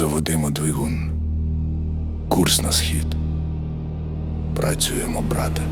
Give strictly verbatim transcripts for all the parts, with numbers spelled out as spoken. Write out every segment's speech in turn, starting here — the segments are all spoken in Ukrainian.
Заводимо двигун. Курс на схід. Працюємо, брате.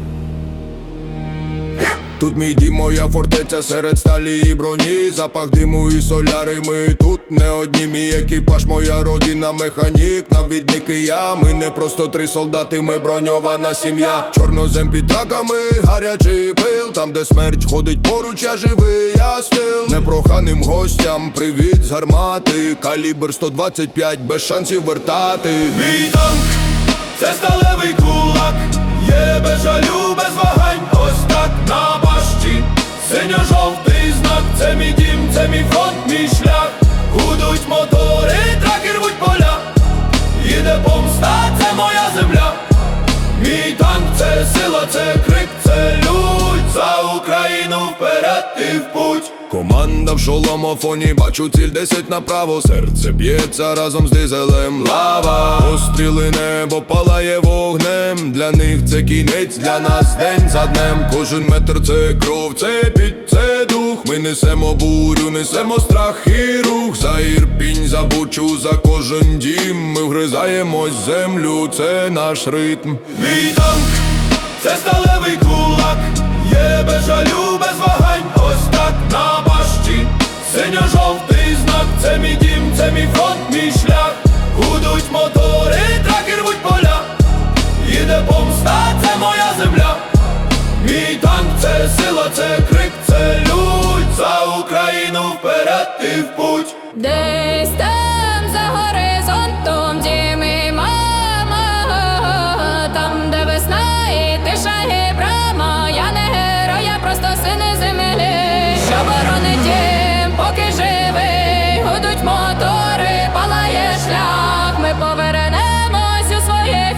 Тут мій дім, моя фортеця серед сталі і броні. Запах диму і соляри, ми тут не одні. Мій екіпаж, моя родина, механік, навідник і я. Ми не просто три солдати, ми броньована сім'я. Чорнозем під траками, гарячий пил. Там, де смерть ходить поруч, я живий, я стил. Непроханим гостям привіт з гармати. Калібр сто двадцять п'ять, без шансів вертати. Мій танк – це сталевий кулак. Є без жалю, без вагань, ось так на башті. Синьо-жовтий знак, це мій дім, це мій фронт, мій шлях. Гудуть мотори, траки рвуть поля. Їде помста, це моя земля. Мій танк – це сила, це крик, це лють. За Україну вперед і в путь. Команда в шоломофоні, бачу ціль десять направо. Серце б'ється разом з дизелем. Лава, постріли, небо палає вогнем. Для них це кінець, для нас день за днем. Кожен метр це кров, це під, це дух. Ми несемо бурю, несемо страх і рух. За Ірпінь, за Бучу, за кожен дім. Ми вгризаємось в землю, це наш ритм. Мій танк – це сталевий кулак. Є без жалю, без вагань, ось так на башті. Синьо-жовтий знак, це мій дім, це мій фронт, мій шлях. Гудуть мотори, траки рвуть поля. Їде помста, це моя земля. Мій танк – це сила, це крик, це лють. За Україну вперед і в путь. Десь там за горизонтом дім і мама. Там, де весна і тиша і брама. Я не герой, я просто син землі, що боронить дім, поки живий. Гудуть мотори, палає шлях. Ми повернемось у своїх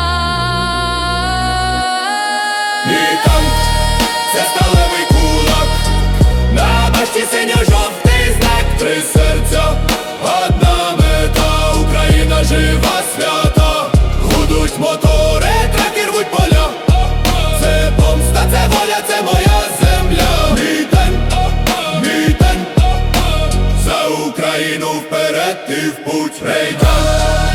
снах. Мій танк – це сталевий кулак. На башті синьо-жовтий знак. Три серця, одна мета. Україна жива, свята. Гудуть мотори, траки рвуть поля. Це помста, це воля, це моя земля. Мій танк, мій танк. За Україну вперед і в путь. Рей танк.